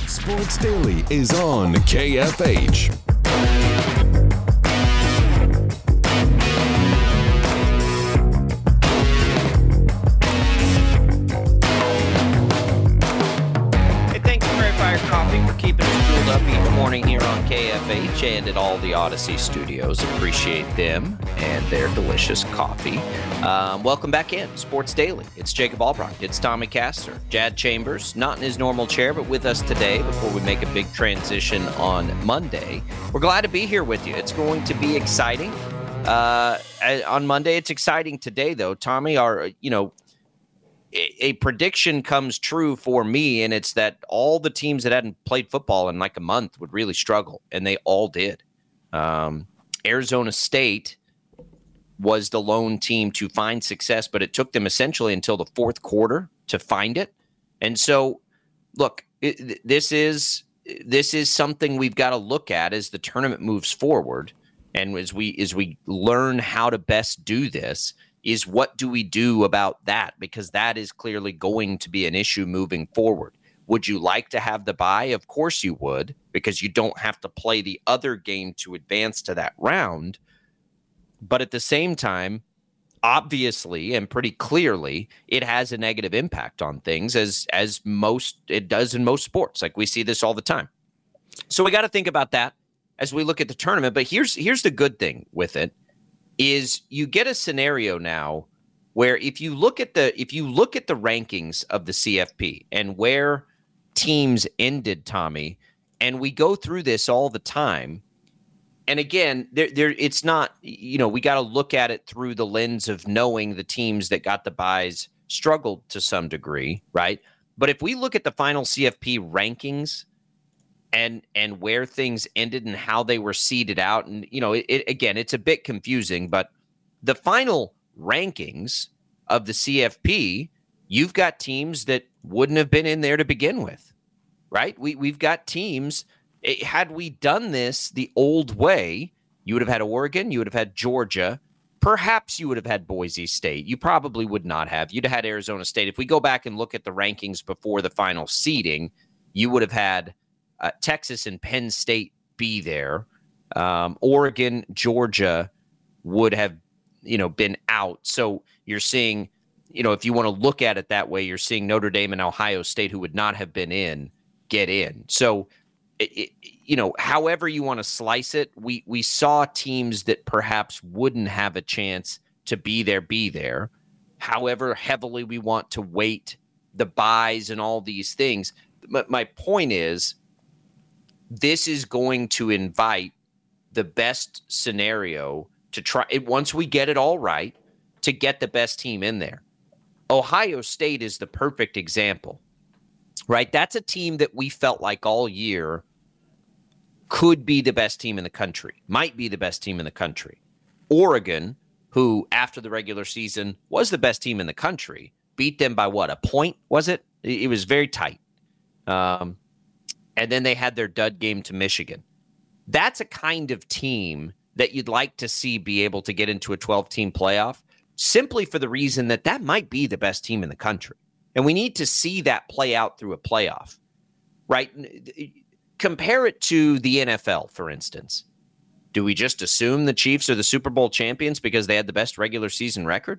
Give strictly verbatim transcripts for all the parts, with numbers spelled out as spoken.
Sports Daily is on K F H. Coffee. We're keeping it cooled up each morning here on K F H and at all the Odyssey studios. Appreciate them and their delicious coffee. Um, welcome back in Sports Daily. It's Jacob Albrecht. It's Tommy Castor. Jad Chambers, not in his normal chair, but with us today before we make a big transition on Monday. We're glad to be here with you. It's going to be exciting. Uh, on Monday, it's exciting today, though. Tommy, our, you know, a prediction comes true for me, and it's that all the teams that hadn't played football in like a month would really struggle, and they all did. Um, Arizona State was the lone team to find success, but it took them essentially until the fourth quarter to find it. And so, look, it, this is this is something we've got to look at as the tournament moves forward, and as we as we learn how to best do this. Is what do we do about that? Because that is clearly going to be an issue moving forward. Would you like to have the bye? Of course you would, because you don't have to play the other game to advance to that round. But at the same time, obviously and pretty clearly, it has a negative impact on things as as most it does in most sports. Like we see this all the time. So we got to think about that as we look at the tournament. But here's here's the good thing with it. Is you get a scenario now where if you look at the if you look at the rankings of the C F P and where teams ended, Tommy, and we go through this all the time, and again, there there it's not, you know, we got to look at it through the lens of knowing the teams that got the byes struggled to some degree, right? But if we look at the final C F P rankings and and where things ended and how they were seeded out. And, you know, it, it, again, it's a bit confusing, but the final rankings of the C F P, you've got teams that wouldn't have been in there to begin with, right? We, we've got teams, it, had we done this the old way, you would have had Oregon, you would have had Georgia, perhaps you would have had Boise State. You probably would not have. You'd have had Arizona State. If we go back and look at the rankings before the final seeding, you would have had Uh, Texas and Penn State be there. Um, Oregon, Georgia would have, you know, been out. So you're seeing, you know, if you want to look at it that way, you're seeing Notre Dame and Ohio State, who would not have been in, get in. So, it, it, you know, however you want to slice it, we we saw teams that perhaps wouldn't have a chance to be there, be there. However heavily we want to weight the buys and all these things. But my point is, this is going to invite the best scenario to try it once we get it all right to get the best team in there. Ohio State is the perfect example, right? That's a team that we felt like all year could be the best team in the country, might be the best team in the country. Oregon, who after the regular season was the best team in the country, beat them by what, a point, was it? It was very tight. Um, And then they had their dud game to Michigan. That's a kind of team that you'd like to see be able to get into a twelve-team playoff simply for the reason that that might be the best team in the country. And we need to see that play out through a playoff, right? Compare it to the N F L, for instance. Do we just assume the Chiefs are the Super Bowl champions because they had the best regular season record?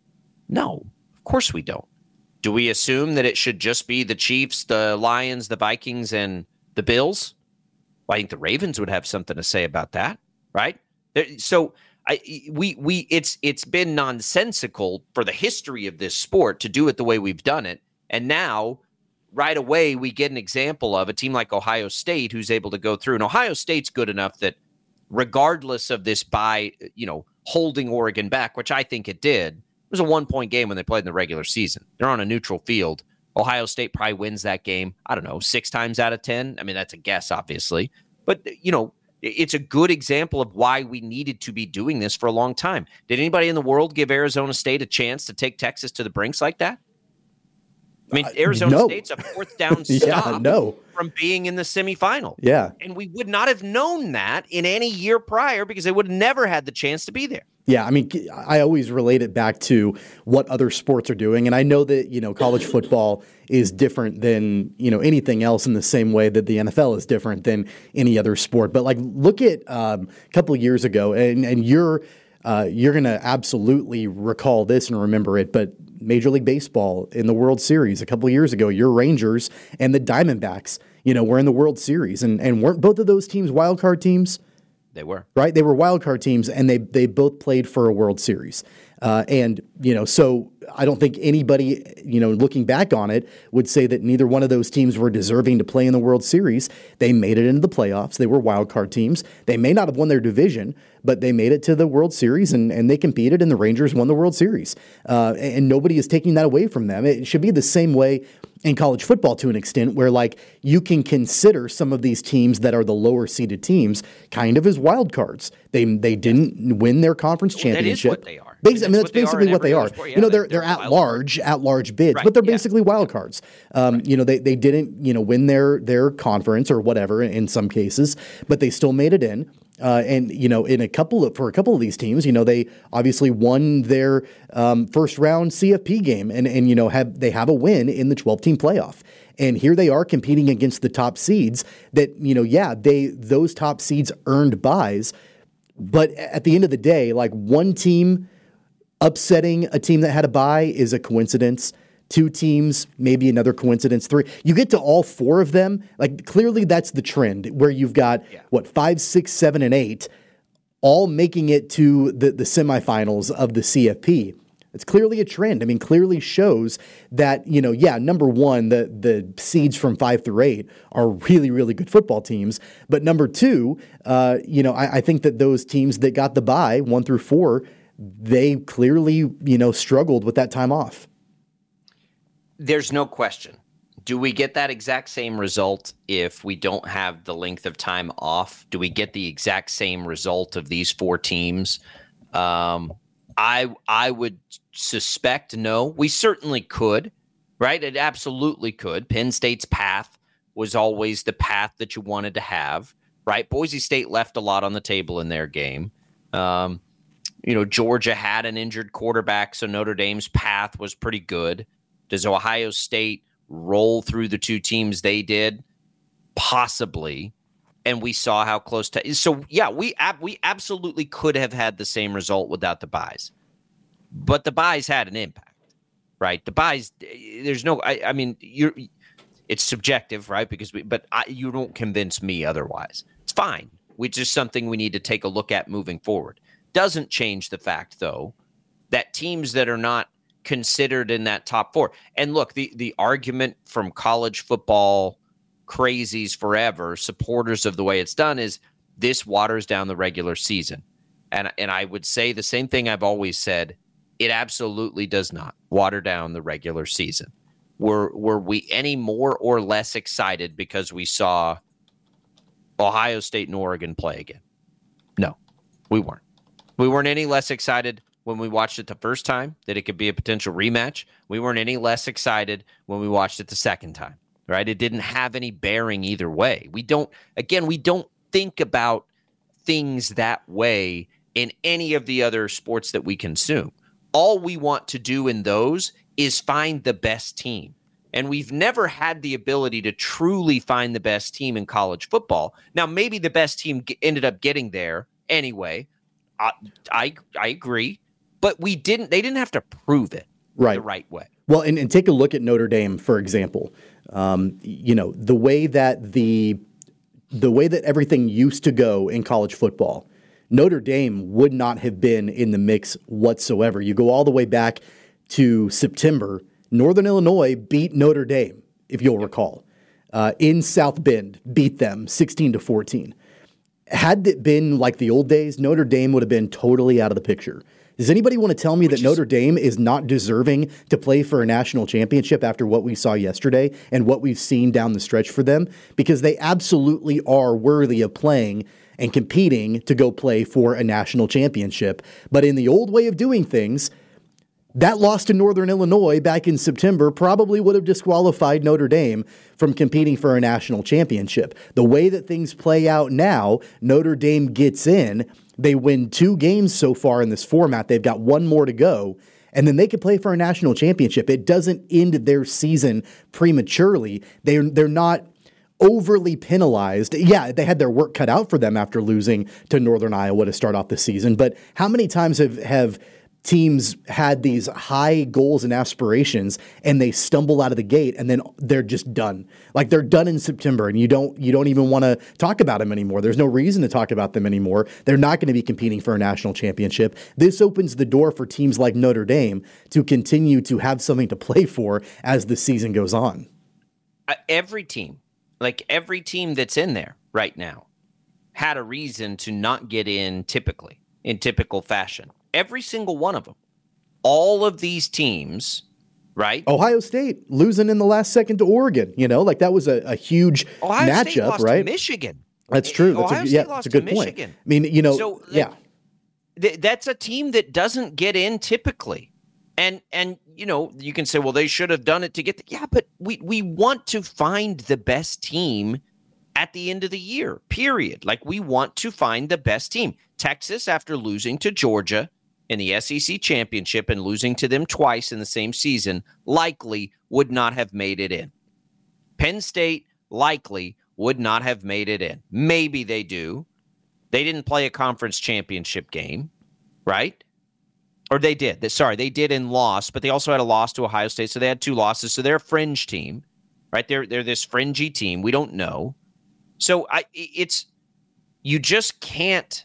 No, of course we don't. Do we assume that it should just be the Chiefs, the Lions, the Vikings, and the Bills? Well, I think the Ravens would have something to say about that, right? So I, we, we, it's it's been nonsensical for the history of this sport to do it the way we've done it, and now, right away, we get an example of a team like Ohio State who's able to go through. And Ohio State's good enough that, regardless of this by, you know, holding Oregon back, which I think it did. It was a one-point game when they played in the regular season. They're on a neutral field. Ohio State probably wins that game, I don't know, six times out of ten. I mean, that's a guess, obviously. But, you know, it's a good example of why we needed to be doing this for a long time. Did anybody in the world give Arizona State a chance to take Texas to the brinks like that? I mean, Arizona uh, no. State's a fourth down stop yeah, no. from being in the semifinal. Yeah. And we would not have known that in any year prior because they would have never had the chance to be there. Yeah, I mean, I always relate it back to what other sports are doing. And I know that, you know, college football is different than, you know, anything else in the same way that the N F L is different than any other sport. But like, look at um, a couple of years ago, and, and you're uh, you're going to absolutely recall this and remember it. But Major League Baseball in the World Series a couple of years ago, your Rangers and the Diamondbacks, you know, were in the World Series. And, and weren't both of those teams wild card teams? They were. Right? They were wild card teams, and they they both played for a World Series. Uh, and, you know, so I don't think anybody, you know, looking back on it, would say that neither one of those teams were deserving to play in the World Series. They made it into the playoffs. They were wild card teams. They may not have won their division, but they made it to the World Series, and, and they competed, and the Rangers won the World Series. Uh, and nobody is taking that away from them. It should be the same way in college football to an extent, where like you can consider some of these teams that are the lower seeded teams kind of as wild cards. They they didn't win their conference championship. That is what they are. Basically, I mean, that's basically what they are. Sport. Yeah, you know, they're they're, they're, they're at large, at large bids, right. but they're yeah. basically wild cards. Um, right. You know, they they didn't you know win their their conference or whatever in some cases, but they still made it in. Uh, and you know, in a couple of for a couple of these teams, you know, they obviously won their um, first round C F P game, and and you know have they have a win in the twelve team playoff. And here they are competing against the top seeds that, you know, yeah, they those top seeds earned buys. But at the end of the day, like one team upsetting a team that had a bye is a coincidence. Two teams, maybe another coincidence. Three. You get to all four of them. Like clearly that's the trend where you've got, yeah. what, five, six, seven, and eight all making it to the, the semifinals of the C F P. It's clearly a trend. I mean, clearly shows that, you know, yeah, number one, the the seeds from five through eight are really, really good football teams. But number two, uh, you know, I, I think that those teams that got the bye, one through four, they clearly, you know, struggled with that time off. There's no question. Do we get that exact same result if we don't have the length of time off? Do we get the exact same result of these four teams? Um I I would suspect no. We certainly could, right? It absolutely could. Penn State's path was always the path that you wanted to have, right? Boise State left a lot on the table in their game. Um, you know, Georgia had an injured quarterback, so Notre Dame's path was pretty good. Does Ohio State roll through the two teams they did? Possibly. And we saw how close to – so, yeah, we ab- we absolutely could have had the same result without the buys. But the buys had an impact, right? The buys – there's no – I mean, you're it's subjective, right? Because we, But I, you don't convince me otherwise. It's fine. It's just something we need to take a look at moving forward. Doesn't change the fact, though, that teams that are not considered in that top four – and look, the the argument from college football – crazies forever, supporters of the way it's done, is this waters down the regular season. And and I would say the same thing I've always said. It absolutely does not water down the regular season. Were were we any more or less excited because we saw Ohio State and Oregon play again? No, we weren't. We weren't any less excited when we watched it the first time that it could be a potential rematch. We weren't any less excited when we watched it the second time. Right? It didn't have any bearing either way. We don't, again, we don't think about things that way in any of the other sports that we consume. All we want to do in those is find the best team. And we've never had the ability to truly find the best team in college football. Now, maybe the best team g- ended up getting there anyway. I, I, I agree. But we didn't, they didn't have to prove it right. the right way. Well, and, and take a look at Notre Dame, for example. Um, you know, the way that the the way that everything used to go in college football, Notre Dame would not have been in the mix whatsoever. You go all the way back to September. Northern Illinois beat Notre Dame, if you'll recall, uh, in South Bend, beat them sixteen to fourteen. Had it been like the old days, Notre Dame would have been totally out of the picture. Does anybody want to tell me Which that is, Notre Dame is not deserving to play for a national championship after what we saw yesterday and what we've seen down the stretch for them? Because they absolutely are worthy of playing and competing to go play for a national championship. But in the old way of doing things, That loss to Northern Illinois back in September probably would have disqualified Notre Dame from competing for a national championship. The way that things play out now, Notre Dame gets in. They win two games so far in this format. They've got one more to go, and then they could play for a national championship. It doesn't end their season prematurely. They're, they're not overly penalized. Yeah, they had their work cut out for them after losing to Northern Iowa to start off the season, but how many times have, have teams had these high goals and aspirations and they stumble out of the gate and then they're just done. Like they're done in September and you don't you don't even want to talk about them anymore. There's no reason to talk about them anymore. They're not going to be competing for a national championship. This opens the door for teams like Notre Dame to continue to have something to play for as the season goes on. Uh, every team, like every team that's in there right now had a reason to not get in typically, in typical fashion. Every single one of them. All of these teams, right? Ohio State losing in the last second to Oregon, you know, like that was a, a huge Ohio matchup, State lost right? To Michigan. That's true. That's Ohio a, State yeah, lost that's a good to point. Michigan. I mean, you know, so, yeah. Th- that's a team that doesn't get in typically. And, and you know, you can say, well, they should have done it to get the, yeah, but we, we want to find the best team at the end of the year, period. Like we want to find the best team. Texas, after losing to Georgia in the S E C championship and losing to them twice in the same season, likely would not have made it in. Penn State likely would not have made it in. Maybe they do. They didn't play a conference championship game, right? Or they did. They, sorry, they did and lost, but they also had a loss to Ohio State, so they had two losses. So they're a fringe team, right? They're they're this fringy team. We don't know. So I it's you just can't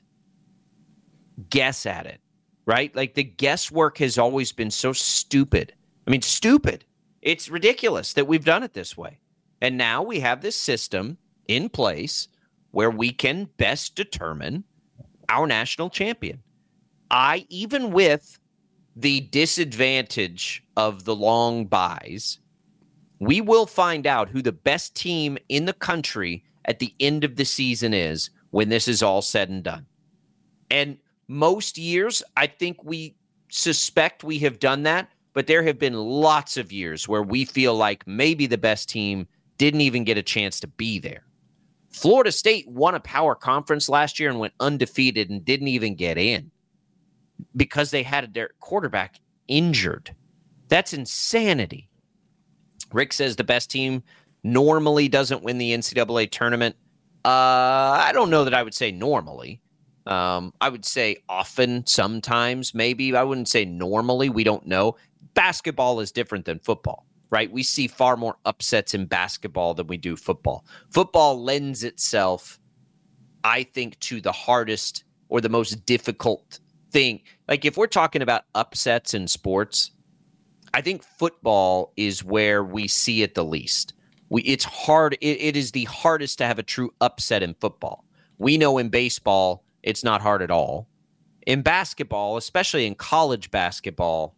guess at it. Right? Like the guesswork has always been so stupid. I mean, stupid. It's ridiculous that we've done it this way. And now we have this system in place where we can best determine our national champion. I, even with the disadvantage of the long buys, we will find out who the best team in the country at the end of the season is when this is all said and done. And most years, I think we suspect we have done that, but there have been lots of years where we feel like maybe the best team didn't even get a chance to be there. Florida State won a power conference last year and went undefeated and didn't even get in because they had their quarterback injured. That's insanity. Rick says the best team normally doesn't win the N C double A tournament. Uh, I don't know that I would say normally. Um, I would say often, sometimes, maybe. I wouldn't say normally. We don't know. Basketball is different than football, right? We see far more upsets in basketball than we do football. Football lends itself, I think, to the hardest or the most difficult thing. Like if we're talking about upsets in sports, I think football is where we see it the least. We, it's hard. It, it is the hardest to have a true upset in football. We know in baseball, it's not hard at all. In basketball, especially in college basketball,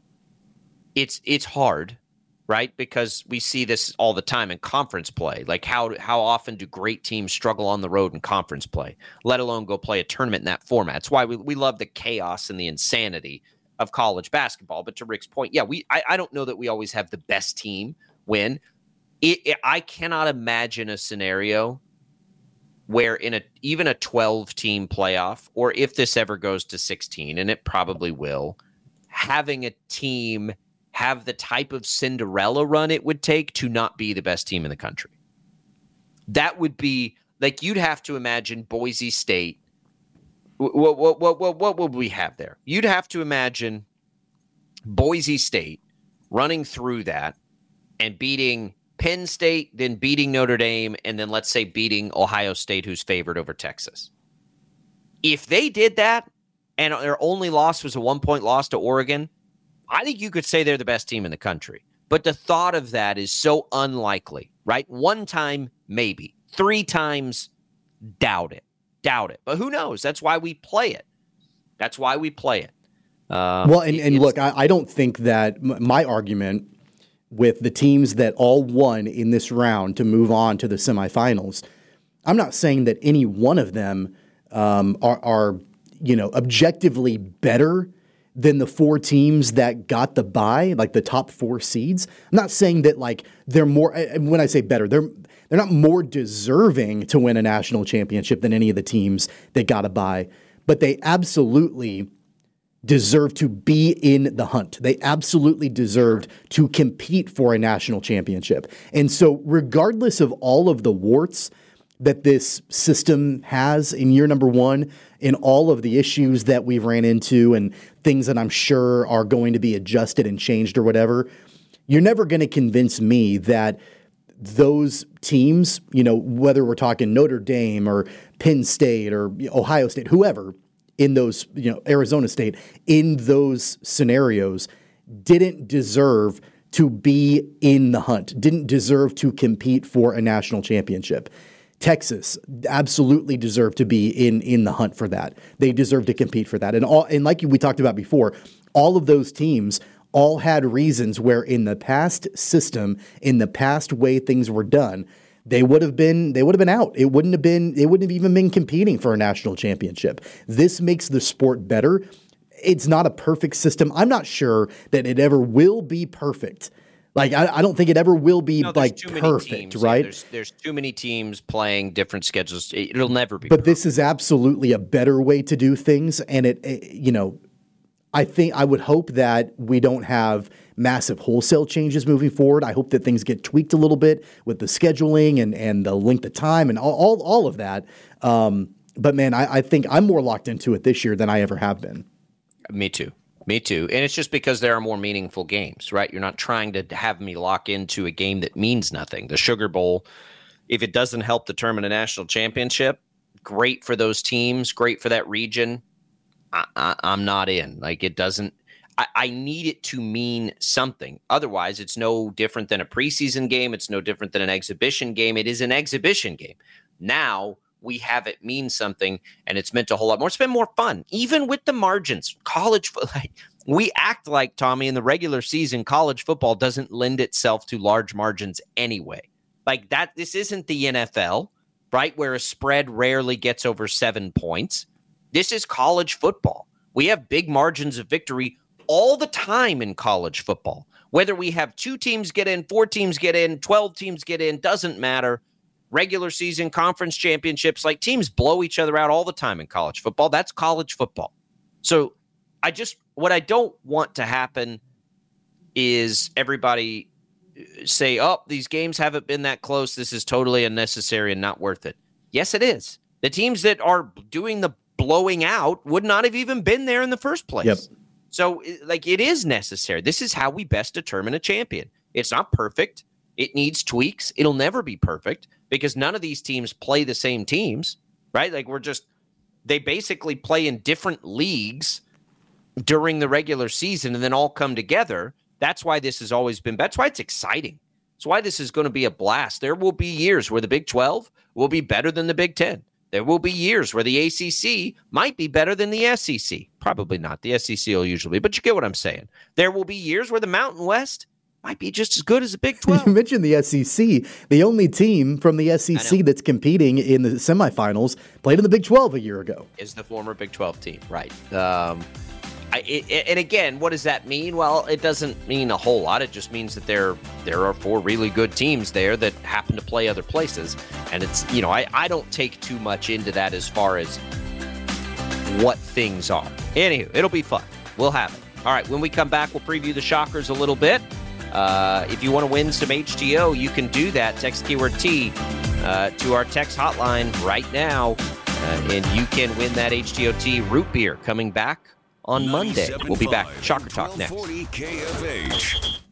it's it's hard, right? Because we see this all the time in conference play. Like how how often do great teams struggle on the road in conference play, let alone go play a tournament in that format? That's why we, we love the chaos and the insanity of college basketball. But to Rick's point, yeah, we I, I don't know that we always have the best team win. It, it, I cannot imagine a scenario where in a even a twelve-team playoff, or if this ever goes to sixteen, and it probably will, having a team have the type of Cinderella run it would take to not be the best team in the country. That would be, like, you'd have to imagine Boise State. What, what, what, what, what would we have there? You'd have to imagine Boise State running through that and beating Penn State, then beating Notre Dame, and then let's say beating Ohio State, who's favored over Texas. If they did that and their only loss was a one-point loss to Oregon, I think you could say they're the best team in the country. But the thought of that is so unlikely, right? One time, maybe. Three times, doubt it. Doubt it. But who knows? That's why we play it. That's why we play it. Um, well, and, and look, I, I don't think that m- my argument with the teams that all won in this round to move on to the semifinals, I'm not saying that any one of them um, are, are, you know, objectively better than the four teams that got the bye, like the top four seeds. I'm not saying that like they're more, when I say better, they're they're not more deserving to win a national championship than any of the teams that got a bye, but they absolutely deserve to be in the hunt. They absolutely deserved to compete for a national championship. And so regardless of all of the warts that this system has in year number one, in all of the issues that we've ran into and things that I'm sure are going to be adjusted and changed or whatever, you're never going to convince me that those teams, you know, whether we're talking Notre Dame or Penn State or Ohio State, whoever in those, you know, Arizona State, in those scenarios, didn't deserve to be in the hunt, didn't deserve to compete for a national championship. Texas absolutely deserved to be in, in the hunt for that. They deserve to compete for that. And all, and like we talked about before, all of those teams all had reasons where in the past system, in the past way things were done, they would have been they would have been out. It wouldn't have been it wouldn't have even been competing for a national championship. This makes the sport better. It's not a perfect system. I'm not sure that it ever will be perfect. Like, I, I don't think it ever will be, no, like, perfect, teams, right? Yeah, there's, there's too many teams playing different schedules. It'll never be But perfect. This is absolutely a better way to do things. And, it, it, you know, I think I would hope that we don't have massive wholesale changes moving forward. I hope that things get tweaked a little bit with the scheduling and, and the length of time and all, all, all of that. Um, but, man, I, I think I'm more locked into it this year than I ever have been. Me too. Me too. And it's just because there are more meaningful games, right? You're not trying to have me lock into a game that means nothing. The Sugar Bowl, if it doesn't help determine a national championship, great for those teams, great for that region. I, I, I'm not in. Like, it doesn't I, I need it to mean something. Otherwise, it's no different than a preseason game. It's no different than an exhibition game. It is an exhibition game. Now we have it mean something, and it's meant a whole lot more. It's been more fun, even with the margins. College, like, we act like, Tommy, in the regular season, college football doesn't lend itself to large margins anyway. Like that, this isn't the N F L, right, where a spread rarely gets over seven points. This is college football. We have big margins of victory all the time in college football. Whether we have two teams get in, four teams get in, twelve teams get in, doesn't matter. Regular season, conference championships, like, teams blow each other out all the time in college football. That's college football. So I just, what I don't want to happen is everybody say, oh, these games haven't been that close. This is totally unnecessary and not worth it. Yes, it is. The teams that are doing the blowing out would not have even been there in the first place. Yep. So, like, it is necessary. This is how we best determine a champion. It's not perfect. It needs tweaks. It'll never be perfect because none of these teams play the same teams, right? Like, we're just, they basically play in different leagues during the regular season and then all come together. That's why this has always been, that's why it's exciting. That's why this is going to be a blast. There will be years where the Big twelve will be better than the Big ten. There will be years where the A C C might be better than the S E C. Probably not. The S E C will usually be, but you get what I'm saying. There will be years where the Mountain West might be just as good as the Big twelve. You mentioned the S E C. The only team from the S E C that's competing in the semifinals played in the Big twelve a year ago. Is the former Big twelve team, right? Um, I, it, and again, what does that mean? Well, it doesn't mean a whole lot. It just means that there there are four really good teams there that happen to play other places. And it's, you know, I, I don't take too much into that as far as what things are. Anywho, it'll be fun. We'll have it. All right, when we come back, we'll preview the Shockers a little bit. Uh, if you want to win some H T O, you can do that. Text keyword T uh, to our text hotline right now, uh, and you can win that H T O T root beer coming back on Monday. We'll be back. Shocker Talk next. K F H.